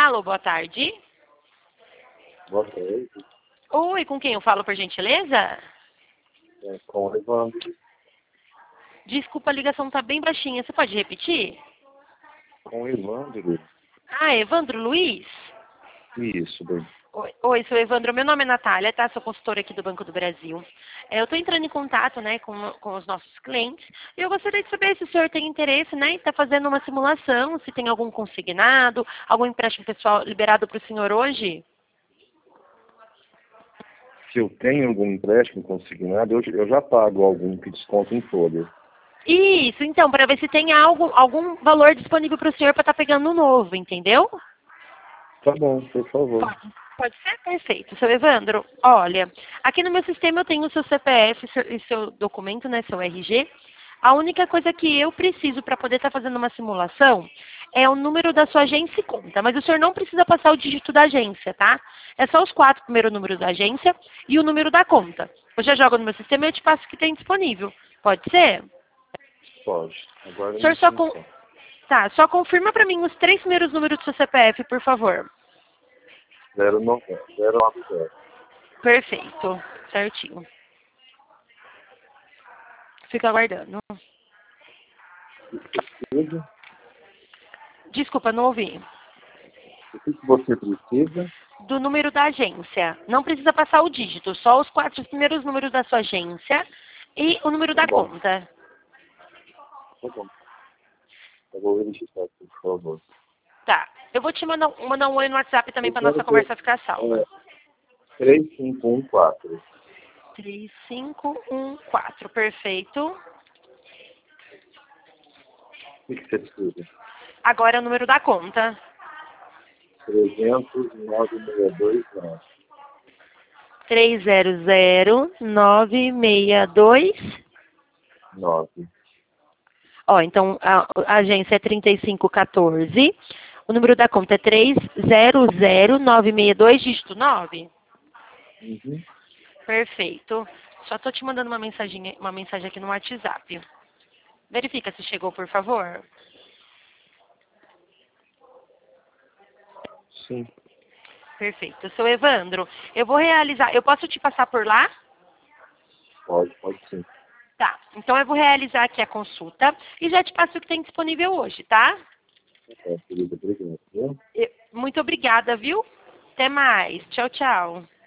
Alô, boa tarde. Boa tarde. Oi, com quem eu falo, por gentileza? Com o Evandro. Desculpa, a ligação tá bem baixinha. Você pode repetir? Com o Evandro. Ah, Evandro Luiz? Isso, bem. Oi, sou Evandro. Meu nome é Natália, tá? Sou consultora aqui do Banco do Brasil. Eu estou entrando em contato, né, com os nossos clientes. E eu gostaria de saber se o senhor tem interesse, né, em estar fazendo uma simulação, se tem algum consignado, algum empréstimo pessoal liberado para o senhor hoje? Se eu tenho algum empréstimo consignado, eu já pago algum que desconto em folha. Isso, então, para ver se tem algum valor disponível para o senhor para estar pegando um novo, entendeu? Tá bom, por favor. Pode ser? Perfeito. Seu Evandro, olha, aqui no meu sistema eu tenho o seu CPF e seu documento, né, seu RG. A única coisa que eu preciso para poder estar fazendo uma simulação é o número da sua agência e conta. Mas o senhor não precisa passar o dígito da agência, tá? É só os 4 primeiros números da agência e o número da conta. Eu já jogo no meu sistema e eu te passo o que tem disponível. Pode ser? Pode. Agora O senhor Tá, só confirma para mim os 3 primeiros números do seu CPF, por favor. 090. Perfeito. Certinho. Fico aguardando. Precisa? Desculpa, não ouvi. O que você precisa? Do número da agência. Não precisa passar o dígito, só os 4 primeiros números da sua agência e o número Tá da bom. conta. Tá bom. Eu vou verificar aqui, por favor. Tá. Eu vou te mandar um oi no WhatsApp também Eu para quero nossa conversa ficar salva. 3514. 3514, perfeito. O que você precisa? Agora é o número da conta. 300.962. 300.962. 9. Ó, então a agência é 3514. O número da conta é 300.962, dígito 9. Uhum. Perfeito. Só tô te mandando uma mensagem aqui no WhatsApp. Verifica se chegou, por favor. Sim. Perfeito. Seu Evandro, eu vou realizar. Eu posso te passar por lá? Pode sim. Tá. Então eu vou realizar aqui a consulta e já te passo o que tem disponível hoje, tá? Querida, obrigado. Viu? Muito obrigada, viu? Até mais. Tchau, tchau.